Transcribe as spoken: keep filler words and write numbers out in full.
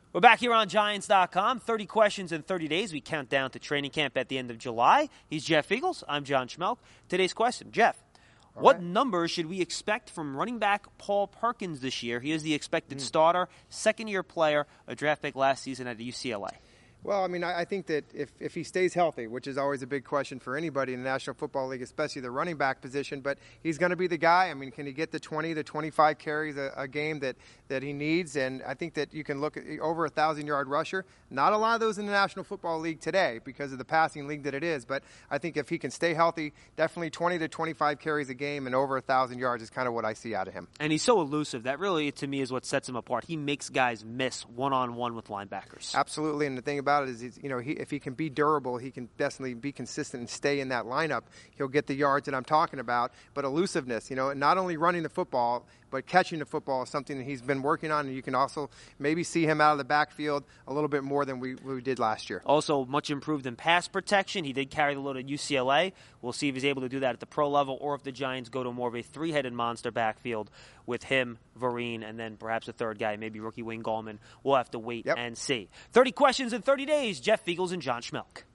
We're back here on Giants dot com. thirty questions in thirty days. We count down to training camp at the end of July. He's Jeff Eagles. I'm John Schmelk. Today's question, Jeff, All what right. numbers should we expect from running back Paul Perkins this year? He is the expected mm. starter, second-year player, a draft pick last season at U C L A. Well, I mean, I think that if, if he stays healthy, which is always a big question for anybody in the National Football League, especially the running back position, but he's going to be the guy. I mean, can he get the twenty to twenty-five carries a, a game that, that he needs? And I think that you can look at over a thousand-yard rusher. Not a lot of those in the National Football League today because of the passing league that it is, but I think if he can stay healthy, definitely twenty to twenty-five carries a game and over a thousand yards is kind of what I see out of him. And he's so elusive. That really, to me, is what sets him apart. He makes guys miss one-on-one with linebackers. Absolutely, and the thing about it is, he's, you know, he, if he can be durable, he can definitely be consistent and stay in that lineup. He'll get the yards that I'm talking about. But elusiveness, you know, not only running the football, but catching the football is something that he's been working on, and you can also maybe see him out of the backfield a little bit more than we, we did last year. Also, much improved in pass protection. He did carry the load at U C L A. We'll see if he's able to do that at the pro level or if the Giants go to more of a three-headed monster backfield with him, Vereen, and then perhaps a third guy, maybe rookie Wayne Gallman. We'll have to wait yep. and see. thirty questions in thirty days. Jeff Eagles and John Schmelk.